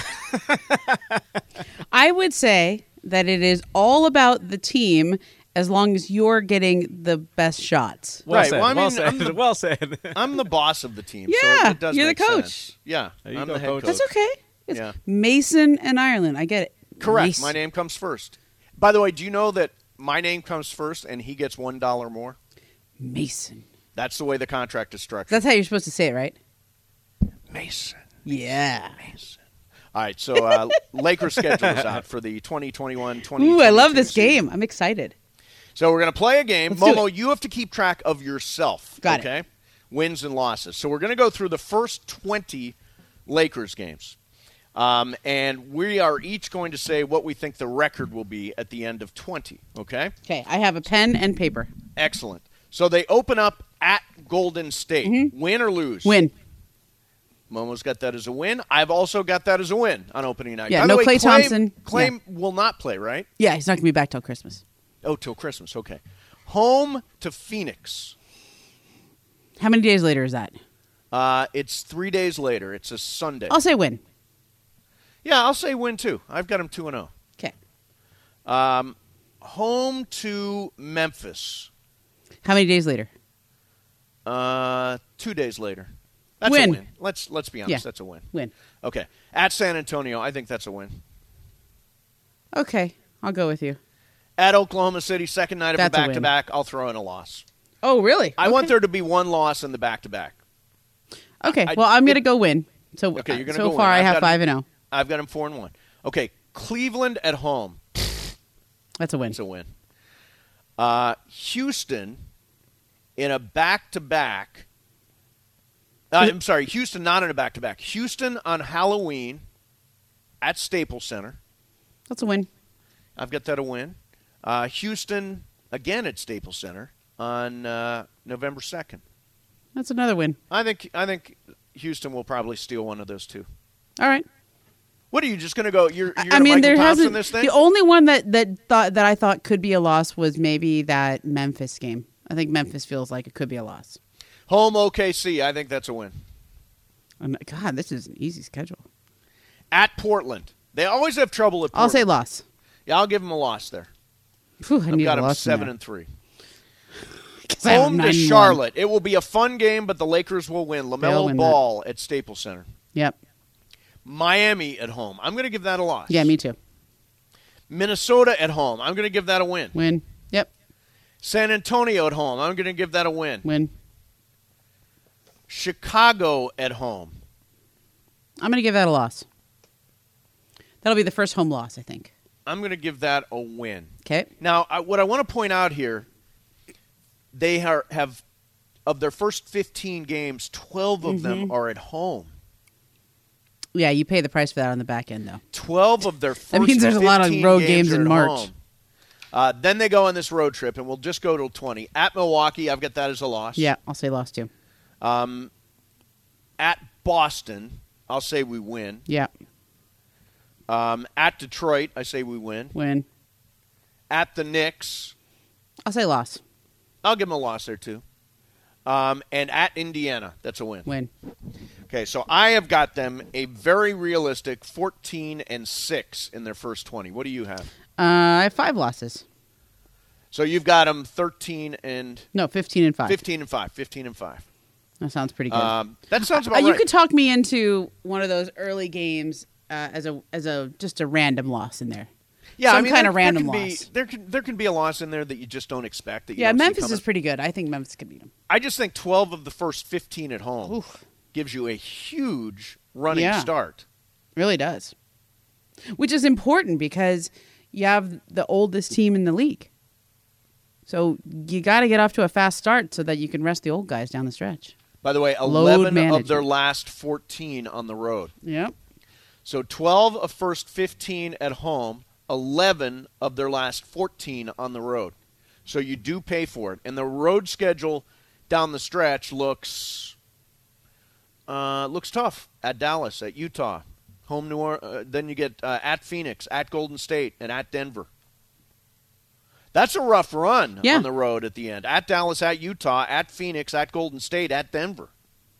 I would say that it is all about the team as long as you're getting the best shots. well Right, said. well, I well mean, said. I'm the- well said. I'm the boss of the team. Yeah, so it does you're the make coach. sense. Yeah, There you I'm go, the head coach. coach. That's okay. It's Yeah. Mason and Ireland. I get it. Correct. Mason. My name comes first. By the way, do you know that my name comes first and he gets one dollar more? Mason. That's the way the contract is structured. That's how you're supposed to say it, right? Mason. Yeah. Mason. All right, so uh, Lakers schedule is out for the twenty twenty-one twenty Ooh, I love this season. game. I'm excited. So we're going to play a game. Let's do Momo, it. you have to keep track of yourself. Got it. okay? Wins and losses. So we're going to go through the first twenty Lakers games. Um, and we are each going to say what we think the record will be at the end of twenty. Okay? Okay, I have a pen and paper. Excellent. So they open up at Golden State. Win or lose? Mm-hmm. Win. Momo's got that as a win. I've also got that as a win on opening night. Yeah, By no the way, Klay Thompson. Clay will not play, right? Yeah, he's not going to be back till Christmas. Oh, till Christmas. Okay. Home to Phoenix. How many days later is that? Uh, it's three days later. It's a Sunday. I'll say win. Yeah, I'll say win too. I've got them two and zero. Okay. Um, home to Memphis. How many days later? Uh, two days later. That's Win. a win. Let's let's be honest. Yeah. That's a win. Win. Okay. At San Antonio, I think that's a win. Okay, I'll go with you. At Oklahoma City, second night of That's a a win. back-to-back, I'll throw in a loss. Oh, really? I okay. want there to be one loss in the back-to-back. Okay, I- well, I'm going to it- go win. So, Okay, you're gonna so go far, win. I I've have got- five and zero. I've got them four and one. Okay, Cleveland at home. That's a win. It's a win. Uh, Houston in a back-to-back. Uh, I'm sorry, Houston not in a back-to-back. Houston on Halloween at Staples Center. That's a win. I've got that a win. Uh, Houston again at Staples Center on uh, November second. That's another win. I think I think Houston will probably steal one of those two. All right. What are you just going to go? You're, you're I gonna mean, Michael there Thompson hasn't. this thing? The only one that that thought that I thought could be a loss was maybe that Memphis game. I think Memphis feels like it could be a loss. Home O K C. I think that's a win. And God, this is an easy schedule. At Portland, they always have trouble at Portland. I'll say loss. Yeah, I'll give them a loss there. Phew, I I've need got a them loss seven in and three. there. I have Home nine to and one. Charlotte. It will be a fun game, but the Lakers will win. They'll LaMelo win Ball at Staples Center. Yep. Miami at home. I'm going to give that a loss. Yeah, me too. Minnesota at home. I'm going to give that a win. Win. Yep. San Antonio at home. I'm going to give that a win. Win. Chicago at home. I'm going to give that a loss. That'll be the first home loss, I think. I'm going to give that a win. Okay. Now, I, what I want to point out here, they are, have, of their first fifteen games, twelve of Mm-hmm. them are at home. Yeah, you pay the price for that on the back end, though. twelve of their first That means there's a lot of fifteen road games games are in at March. home. Uh, then they go on this road trip, and we'll just go to twenty. At Milwaukee, I've got that as a loss. Yeah, I'll say loss too. Um, at Boston, I'll say we win. Yeah, Um, at Detroit, I say we win. win. At the Knicks, I'll say loss. I'll give them a loss there too. Um, and at Indiana, that's a win. Win. Okay, so I have got them a very realistic fourteen and six in their first twenty. What do you have? Uh, I have five losses. So you've got them thirteen and No, fifteen and five. fifteen and five. Fifteen and five. That sounds pretty good. Um, that sounds Uh, about you right. could talk me into one of those early games uh, as a as a just a random loss in there. yeah, some I mean, kind there, of random there can loss. Be, there can there can be a loss in there that you just don't expect. That you Yeah, don't see Memphis coming. is pretty good. I think Memphis could beat them. I just think twelve of the first fifteen at home Oof. gives you a huge running Yeah. start. Really does. Which is important because you have the oldest team in the league. So you got to get off to a fast start so that you can rest the old guys down the stretch. By the way, Load eleven of management. their last fourteen on the road. Yep. So twelve of first fifteen at home, eleven of their last fourteen on the road. So you do pay for it. And the road schedule down the stretch looks uh, looks tough. At Dallas, at Utah, home New Orleans. Uh, then you get uh, at Phoenix, at Golden State, and at Denver. That's a rough run Yeah. on the road at the end. At Dallas, at Utah, at Phoenix, at Golden State, at Denver.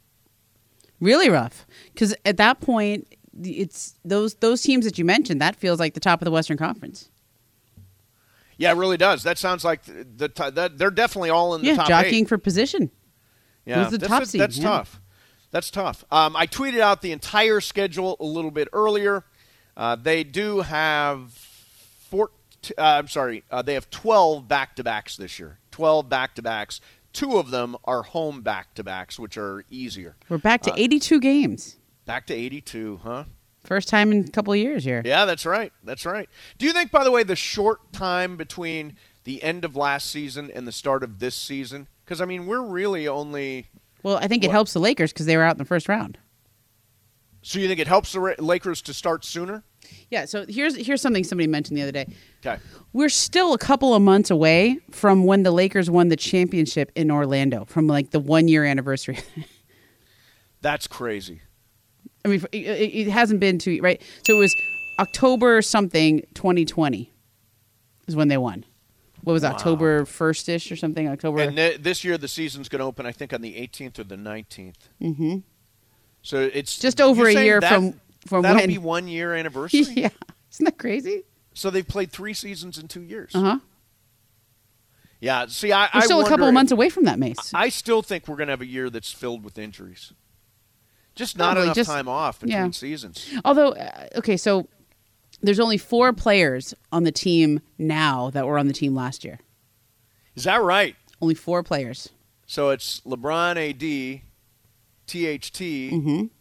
Really rough. Because at that point, it's those those teams that you mentioned, that feels like the top of the Western Conference. Yeah, it really does. That sounds like the, the t- that they're definitely all in the Yeah, top jockeying eight. for position. Yeah, Who's the that's, top a- seed? that's Yeah. tough. That's tough. Um, I tweeted out the entire schedule a little bit earlier. Uh, they do have four. Uh, I'm sorry. Uh, they have twelve back-to-backs this year. twelve back-to-backs. Two of them are home back-to-backs, which are easier. We're back Uh, to eighty-two games. Back to eighty-two, huh? First time in a couple of years here. Yeah, that's right. That's right. Do you think, by the way, the short time between the end of last season and the start of this season? Because, I mean, we're really only. Well, I think it What? helps the Lakers because they were out in the first round. So you think it helps the Ra- Lakers to start sooner? Yeah, so here's here's something somebody mentioned the other day. Okay. We're still a couple of months away from when the Lakers won the championship in Orlando, from like the one year anniversary. That's crazy. I mean, it, it it hasn't been two, right? So it was October something twenty twenty is when they won. What was it, October first-ish or something? October. And th- this year the season's going to open, I think, on the eighteenth or the nineteenth. Mm-hmm. So it's Just over you're a saying year that- from from that'll when. be one year anniversary. Yeah, isn't that crazy? So they've played three seasons in two years. Uh huh. Yeah. See, I We're I still a couple wonder of months if- away from that, Mace. I still think we're going to have a year that's filled with injuries. Just not Probably enough just- time off between yeah. seasons. Although, uh, okay, so there's only four players on the team now that were on the team last year. Is that right? Only four players. So it's LeBron, A D, T H T,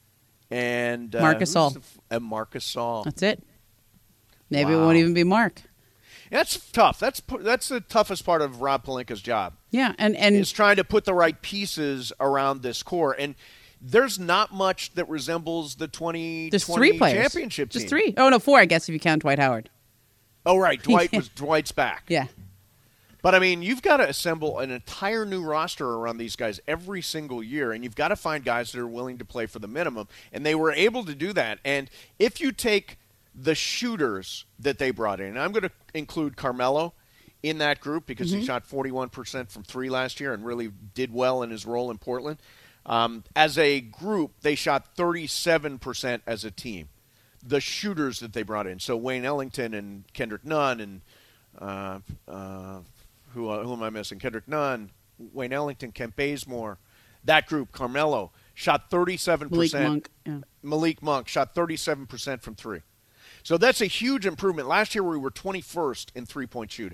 and uh, Marc who's Gasol. the f- and Marc Gasol. That's it. Maybe it Wow. won't even be Mark. That's tough. That's pu- that's the toughest part of Rob Pelinka's job. Yeah, and and Is trying to put the right pieces around this core, and there's not much that resembles the twenty there's twenty three players. championship Just team. three. Oh no, four. I guess if you count Dwight Howard. Oh right, Dwight was Dwight's back. Yeah. But I mean, you've got to assemble an entire new roster around these guys every single year, and you've got to find guys that are willing to play for the minimum. And they were able to do that. And if you take the shooters that they brought in, and I'm going to include Carmelo in that group because he shot forty-one percent from three last year and really did well in his role in Portland. Um, as a group, they shot thirty-seven percent as a team. The shooters that they brought in, so Wayne Ellington and Kendrick Nunn and uh, uh, who uh, who am I missing? Kendrick Nunn, Wayne Ellington, Kent Bazemore. That group, Carmelo, shot thirty-seven Malik percent. Monk. Yeah. Malik Monk shot thirty-seven percent from three. So that's a huge improvement. Last year we were twenty-first in three-point shooting.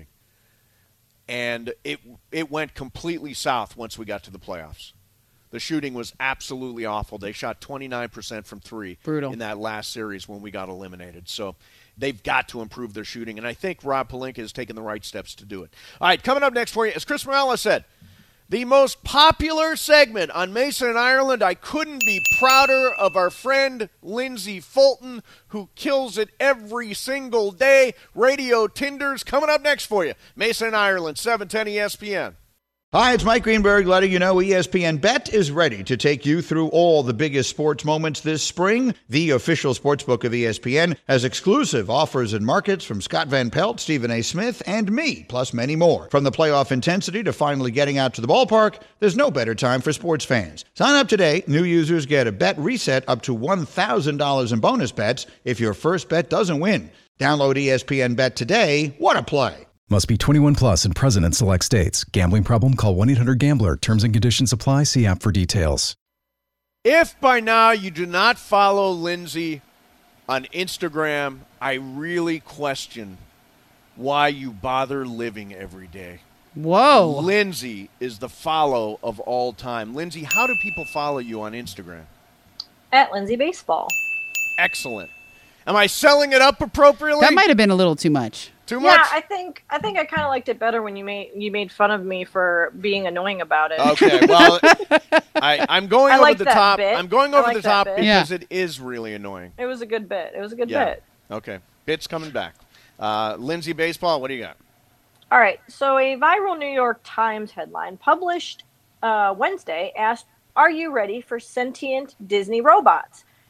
And it it went completely south once we got to the playoffs. The shooting was absolutely awful. They shot twenty-nine percent from three Brutal. in that last series when we got eliminated. So they've got to improve their shooting, and I think Rob Pelinka has taken the right steps to do it. All right, coming up next for you, as Chris Morales said, the most popular segment on Mason and Ireland. I couldn't be prouder of our friend Lindsay Fulton, who kills it every single day. Radio Tinders coming up next for you. Mason and Ireland, seven ten E S P N. Hi, it's Mike Greenberg letting you know E S P N Bet is ready to take you through all the biggest sports moments this spring. The official sportsbook of E S P N has exclusive offers and markets from Scott Van Pelt, Stephen A. Smith, and me, plus many more. From the playoff intensity to finally getting out to the ballpark, there's no better time for sports fans. Sign up today. New users get a bet reset up to one thousand dollars in bonus bets if your first bet doesn't win. Download E S P N Bet today. What a play. Must be twenty-one plus and present in select states. Gambling problem? Call one eight hundred gambler. Terms and conditions apply. See app for details. If by now you do not follow Lindsay on Instagram, I really question why you bother living every day. Whoa. Lindsay is the follow of all time. Lindsay, how do people follow you on Instagram? At Lindsay Baseball. Excellent. Am I selling it up appropriately? That might have been a little too much. Too much? Yeah, I think I think I kind of liked it better when you made you made fun of me for being annoying about it. Okay, well, I, I'm going I over like the that top. bit. I'm going I over like the that top bit. because Yeah. it is really annoying. It was a good bit. It was a good Yeah. bit. Okay, bit's coming back. Uh, Lindsay Baseball, what do you got? All right. So a viral New York Times headline published uh, Wednesday asked, "Are you ready for sentient Disney robots?"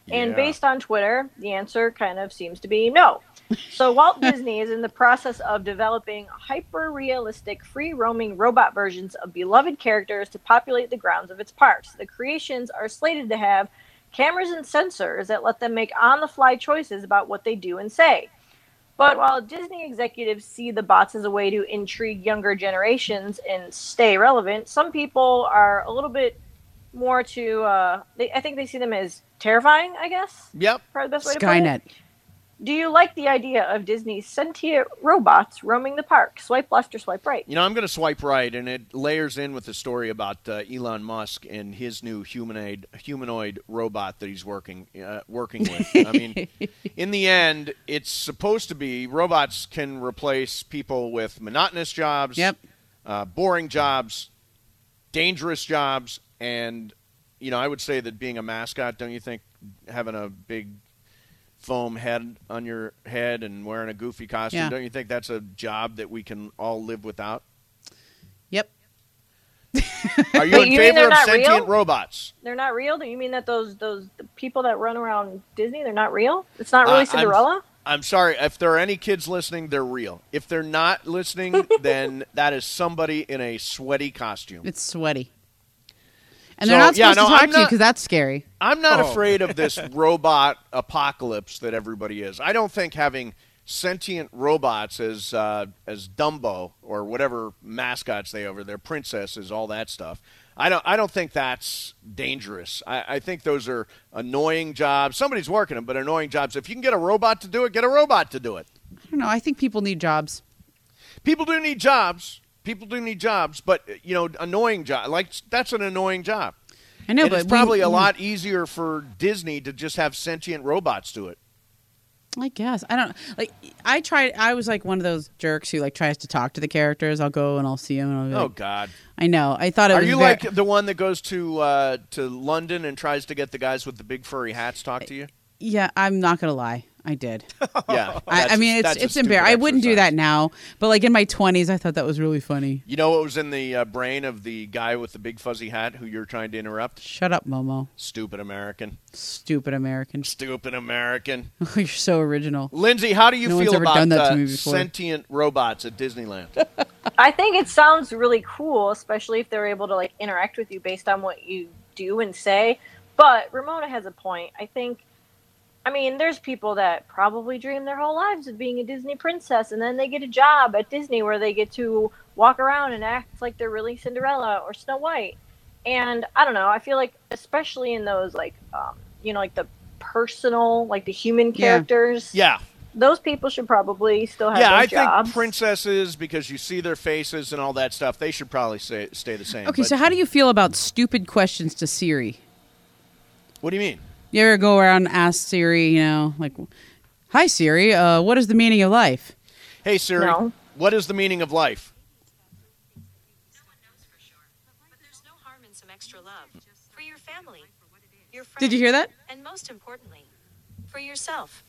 And Yeah. based on Twitter, the answer kind of seems to be no. So Walt Disney is in the process of developing hyper-realistic, free-roaming robot versions of beloved characters to populate the grounds of its parks. The creations are slated to have cameras and sensors that let them make on-the-fly choices about what they do and say. But while Disney executives see the bots as a way to intrigue younger generations and stay relevant, some people are a little bit more to, uh, they, I think they see them as terrifying, I guess. Yep. Probably the best way to put it. Skynet. Do you like the idea of Disney's sentient robots roaming the park? Swipe left or swipe right? You know, I'm going to swipe right, and it layers in with the story about uh, Elon Musk and his new humanoid humanoid robot that he's working uh, working with. I mean, in the end, it's supposed to be robots can replace people with monotonous jobs, Yep. uh, boring jobs, dangerous jobs, and you know, I would say that being a mascot, don't you think having a big foam head on your head and wearing a goofy costume, Yeah. don't you think that's a job that we can all live without? Yep. Are you Wait, in you mean favor they're of not sentient real? robots? They're not real? Do you mean that those those the people that run around Disney, they're not real? It's not really Uh, I'm- Cinderella? I'm sorry. If there are any kids listening, they're real. If they're not listening, then that is somebody in a sweaty costume. It's sweaty. And So, they're not yeah, supposed no, to talk I'm to you not- because that's scary. I'm not Oh. afraid of this robot apocalypse that everybody is. I don't think having sentient robots as uh, as Dumbo or whatever mascots they over there, princesses, all that stuff. I don't. I don't think that's dangerous. I, I think those are annoying jobs. Somebody's working them, but annoying jobs. If you can get a robot to do it, get a robot to do it. I don't know. I think people need jobs. People do need jobs. People do need jobs, but you know, annoying job like that's an annoying job. I know, and but it's probably we, a lot easier for Disney to just have sentient robots do it. I guess I don't like. I tried. I was like one of those jerks who like tries to talk to the characters. I'll go and I'll see them. And I'll be Oh like, God! I know. I thought it Are was. you very- like the one that goes to uh, to London and tries to get the guys with the big furry hats talk to you? Yeah, I'm not gonna lie. I did. Yeah, I, that's I a- mean, it's that's a it's stupid embarrassing. I wouldn't do exercise. that now, but like in my twenties, I thought that was really funny. You know what was in the uh, brain of the guy with the big fuzzy hat who you're trying to interrupt? Shut up, Momo. Stupid American. Stupid American. Stupid American. You're so original. Lindsay, how do you No one's feel ever about done that to uh, me before. sentient robots at Disneyland? I think it sounds really cool, especially if they're able to like interact with you based on what you do and say. But Ramona has a point. I think, I mean, there's people that probably dream their whole lives of being a Disney princess, and then they get a job at Disney where they get to walk around and act like they're really Cinderella or Snow White. And I don't know. I feel like, especially in those like, um, you know, like the personal, like the human Yeah. characters. Yeah. Those people should probably still have Yeah, their I jobs. think princesses, because you see their faces and all that stuff, they should probably stay, stay the same. Okay, but- so how do you feel about stupid questions to Siri? What do you mean? You ever go around and ask Siri, you know, like, "Hi Siri, uh, what is the meaning of life?" Hey, Siri, No. what is the meaning of life? No one knows for sure, but there's no harm in some extra love for your family, your friends. Did you hear that? And most importantly, for yourself.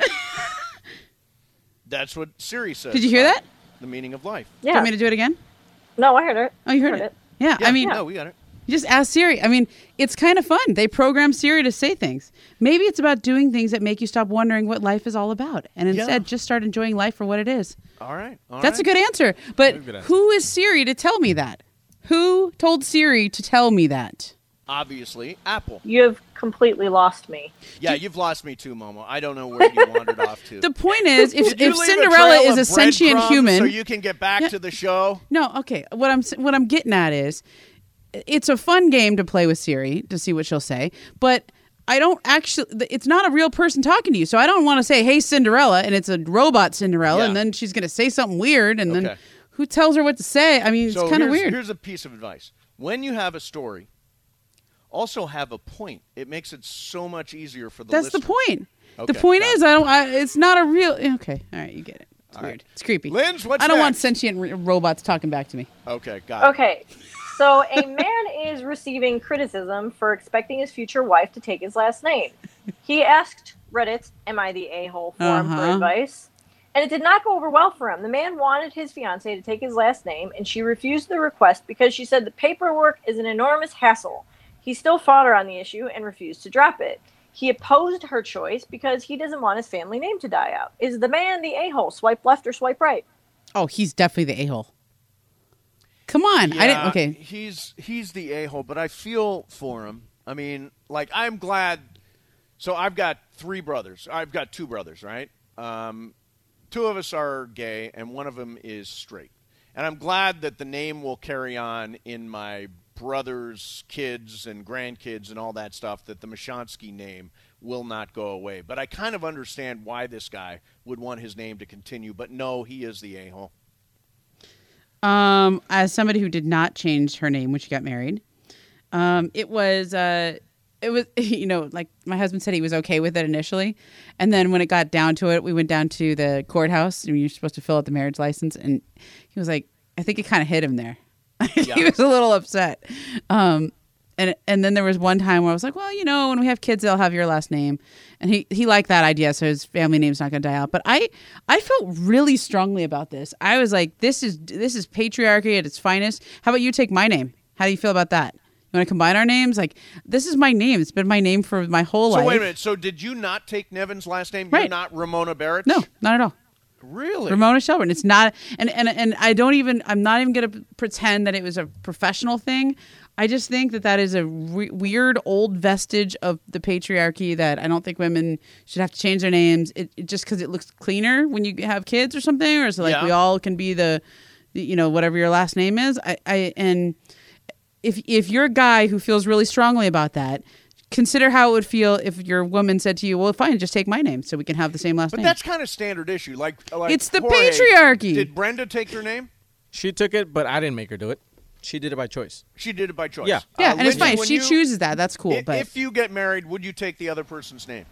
That's what Siri says. Did you hear about that? The meaning of life. Do you Yeah. want me to do it again? No, I heard it. Oh, you heard, Heard it. it. Yeah, Yeah, I mean, no, we got it. you just ask Siri. I mean, it's kind of fun. They program Siri to say things. Maybe it's about doing things that make you stop wondering what life is all about, and instead Yeah. just start enjoying life for what it is. All right. all That's a right. good answer. But a good answer. who is Siri to tell me that? Who told Siri to tell me that? Obviously, Apple. You have completely lost me. Yeah, you've lost me too, Momo. I don't know where you wandered off to. The point is, if, Did you if leave a Cinderella trail is a of sentient breadcrumbs human, so you can get back Yeah. to the show. no, okay. What I'm s- what I'm getting at is, it's a fun game to play with Siri to see what she'll say, but I don't actually. It's not a real person talking to you, so I don't want to say, "Hey, Cinderella," and it's a robot Cinderella, Yeah. and then she's gonna say something weird, and then Okay. who tells her what to say? I mean, it's So kind of here's- weird. Here's a piece of advice: when you have a story, also have a point. It makes it so much easier for the That's the listener. point. Okay, the point got is, I don't. I, it's not a real. Okay, all right, you get it. It's All weird. right. It's creepy. Linz, what's I don't want next? sentient r- robots talking back to me. Okay, got it. Okay, so a man is receiving criticism for expecting his future wife to take his last name. He asked Reddit's Am I the A-hole forum for Uh-huh. advice, and it did not go over well for him. The man wanted his fiancée to take his last name, and she refused the request because she said the paperwork is an enormous hassle. He still fought her on the issue and refused to drop it. He opposed her choice because he doesn't want his family name to die out. Is the man the a-hole? Swipe left or swipe right? Oh, he's definitely the a-hole. Come on. Yeah, I didn't. Okay. He's he's the a-hole, but I feel for him. I mean, like, I'm glad. So I've got three brothers. I've got two brothers, right? Um, two of us are gay, and one of them is straight. And I'm glad that the name will carry on in my brothers' kids and grandkids and all that stuff, that the Mashansky name will not go away. But I kind of understand why this guy would want his name to continue. But no, he is the a-hole. Um, as somebody who did not change her name when she got married, um, it was, uh, it was, you know, like my husband said he was okay with it initially. And then when it got down to it, we went down to the courthouse and you're supposed to fill out the marriage license. And he was like, I think it kind of hit him there. Yeah. He was a little upset. Um, and and then there was one time where I was like, well, you know, when we have kids, they'll have your last name. And he, he liked that idea, so his family name's not going to die out. But I I felt really strongly about this. I was like, this is this is patriarchy at its finest. How about you take my name? How do you feel about that? You want to combine our names? Like, this is my name. It's been my name for my whole so life. So wait a minute. So did you not take Nevin's last name? Right. You're not Ramona Barrett? No, not at all. Really? Ramona Shelburne. It's not, and, and, and I don't even, I'm not even going to pretend that it was a professional thing. I just think that that is a re- weird old vestige of the patriarchy that I don't think women should have to change their names it, it, just because it looks cleaner when you have kids or something, or is it like Yeah. we all can be the, the, you know, whatever your last name is. I, I and if if you're a guy who feels really strongly about that, consider how it would feel if your woman said to you, well, fine, just take my name so we can have the same last But name. that's kind of standard issue. Like, like It's the Jorge, patriarchy. Did Brenda take your name? She took it, but I didn't make her do it. She did it by choice. She did it by choice. Yeah. yeah, Uh, and it's Lindsay, fine. If when she you- chooses that, that's cool. i- but If you get married, would you take the other person's name?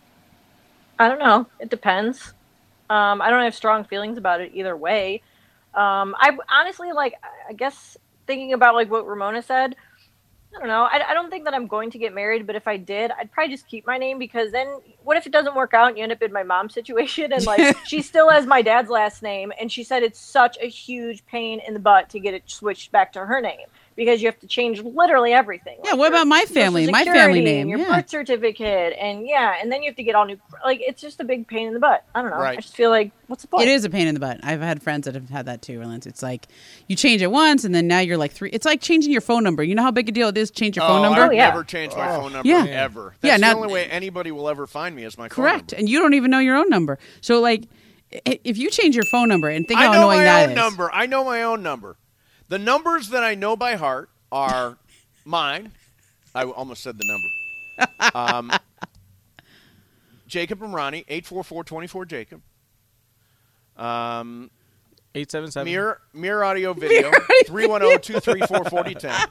I don't know. It depends. Um, I don't have strong feelings about it either way. Um, I honestly, like, I guess thinking about like what Ramona said, I don't know. I, I don't think that I'm going to get married, but if I did, I'd probably just keep my name, because then what if it doesn't work out and you end up in my mom's situation and like she still has my dad's last name, and she said it's such a huge pain in the butt to get it switched back to her name because you have to change literally everything. Yeah, like what your about my Social family? My Security family and name, your yeah. birth certificate, and yeah, and then you have to get all new. Like, it's just a big pain in the butt. I don't know. Right. I just feel like, what's the point? it is a pain in the butt. I've had friends that have had that too, Erlens. It's like you change it once and then now you're like three. It's like changing your phone number. You know how big a deal it is to change your phone oh, number? I've Oh, yeah. never changed my phone number Yeah. ever. Yeah, That's now- the only way anybody will ever find me is my phone Correct. number. And you don't even know your own number. So like, i- if you change your phone number and think I how know annoying my that own is. number. I know my own number. The numbers that I know by heart are mine. I almost said the number. Um, Jacob and Ronnie, eight four four, two four Jacob. Um, eight seven seven. Mirror, Mirror Audio Video, three one zero, two three four, four zero one zero.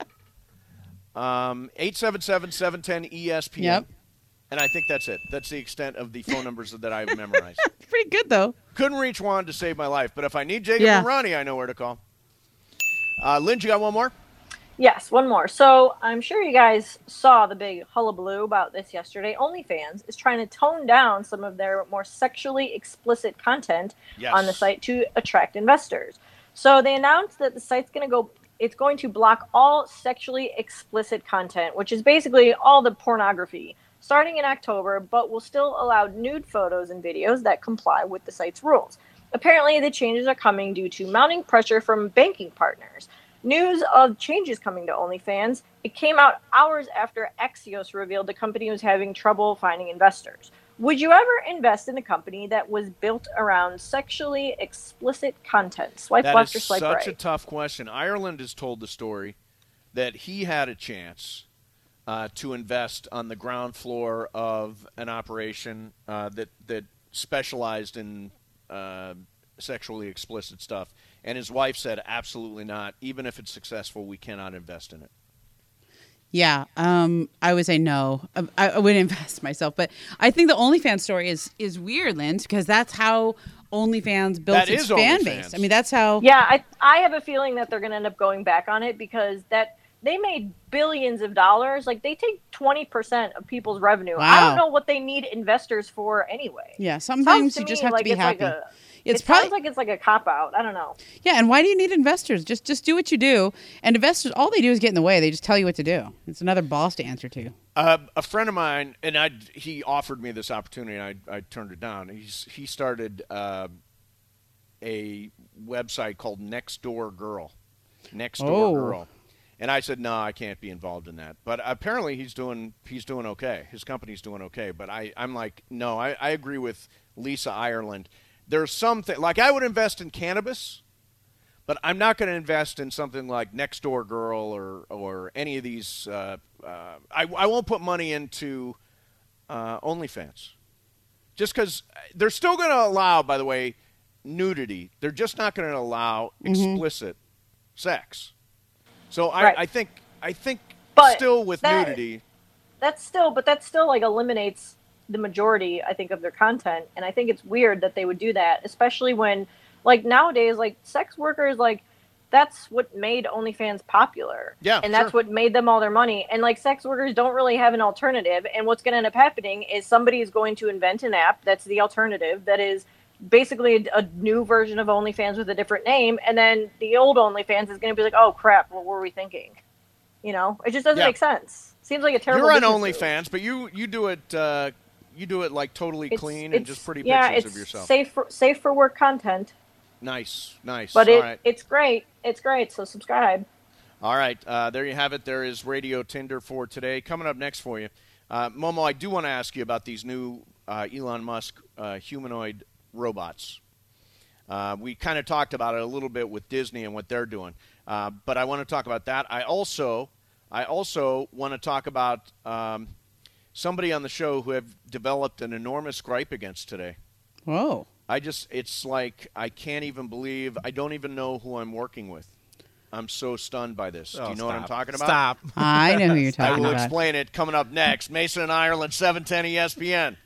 Um, eight seven seven, seven one zero, E S P N. Yep. And I think that's it. That's the extent of the phone numbers that I've memorized. Pretty good though. Couldn't reach Juan to save my life, but if I need Jacob Yeah. and Ronnie, I know where to call. Uh, Lynn, you got one more? Yes, one more. So I'm sure you guys saw the big hullabaloo about this yesterday. OnlyFans is trying to tone down some of their more sexually explicit content Yes. on the site to attract investors. So they announced that the site's going to go, it's going to block all sexually explicit content, which is basically all the pornography, starting in October, but will still allow nude photos and videos that comply with the site's rules. Apparently, the changes are coming due to mounting pressure from banking partners. News of changes coming to OnlyFans, it came out hours after Axios revealed the company was having trouble finding investors. Would you ever invest in a company that was built around sexually explicit content? Swipe That left or is swipe such right? a tough question. Ireland has told the story that he had a chance uh, to invest on the ground floor of an operation uh, that that specialized in uh, sexually explicit stuff, and his wife said, "Absolutely not. Even if it's successful, we cannot invest in it." Yeah, um, I would say no. I, I would invest myself, but I think the OnlyFans story is is weird, Lynn, because that's how OnlyFans built That its is fan OnlyFans. base. I mean, that's how. Yeah, I I have a feeling that they're going to end up going back on it because that they made billions of dollars. Like, they take twenty percent of people's revenue. I Wow. don't know what they need investors for anyway. Yeah, Sounds sometimes to you just me have like to be it's happy. Like a, It's it probably sounds like it's like a cop out. I don't know. yeah. And why do you need investors? Just just do what you do. And investors, all they do is get in the way. They just tell you what to do. It's another boss to answer to. Uh, a friend of mine, and I, he offered me this opportunity, and I, I turned it down. He's he started uh, a website called Nextdoor Girl. Nextdoor Oh. Girl. And I said, no, I can't be involved in that. But apparently he's doing he's doing okay. His company's doing okay. But I, I'm like, no, I, I agree with Lisa Ireland. There's something, like I would invest in cannabis, but I'm not going to invest in something like Nextdoor Girl or, or any of these. Uh, uh, I, I won't put money into uh, OnlyFans. Just because they're still going to allow, by the way, nudity. They're just not going to allow explicit sex. So I, Right. I think I think But still with that- nudity. That's still, but that still like eliminates the majority, I think, of their content. And I think it's weird that they would do that, especially when, like, nowadays, like, sex workers, like, that's what made OnlyFans popular. Yeah, And that's sure. what made them all their money. And, like, sex workers don't really have an alternative. And what's going to end up happening is somebody is going to invent an app that's the alternative, that is basically a, a new version of OnlyFans with a different name. And then the old OnlyFans is going to be like, oh, crap, what were we thinking? You know? It just doesn't Yeah. make sense. Seems like a terrible You're on business move. OnlyFans, but you you do it uh, you do it like totally It's- clean and it's- just pretty yeah, pictures it's of yourself. safe for safe for work content, Nice, nice. but All it right. it's great. It's great. So subscribe. All right, uh, there you have it. There is Radio Tinder for today. Coming up next for you, uh, Momo, I do want to ask you about these new uh, Elon Musk uh, humanoid robots. Uh, we kind of talked about it a little bit with Disney and what they're doing, uh, but I want to talk about that. I also, I also want to talk about um, somebody on the show who have developed an enormous gripe against today. Whoa. I just, it's like I can't even believe, I don't even know who I'm working with. I'm so stunned by this. Oh, Do you know what I'm stop. talking about? Stop. I know who you're I talking will about. explain it coming up next. Mason and Ireland, seven ten E S P N.